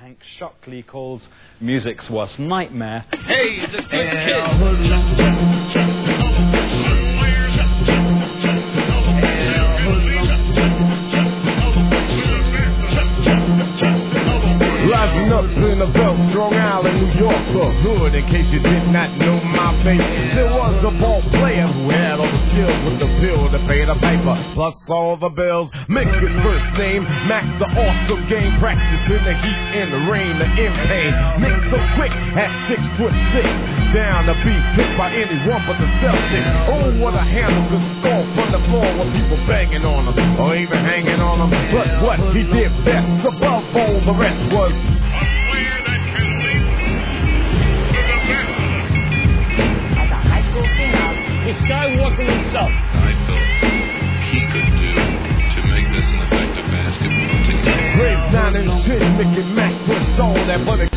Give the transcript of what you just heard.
Hank Shockley calls music's worst nightmare. Hey, the good kid. Rising up in the belt, Strong Island, New York, the hood. In case you did not know my face, there was a ball player who had all the skills with the bill to pay the piper, plus all the bills. Make his first name, Max the awesome game, practice in the heat and the rain, the in-pain. Nick so quick at 6'6", down to be picked by anyone but the Celtics. Oh, what a hammer could score from the floor with people banging on him, or even hanging on him. But what he did best, above all the rest, was Skywalker himself. I thought he could do to make this an effective basketball team. Grades 9 and 10, Mickey Max was all that, but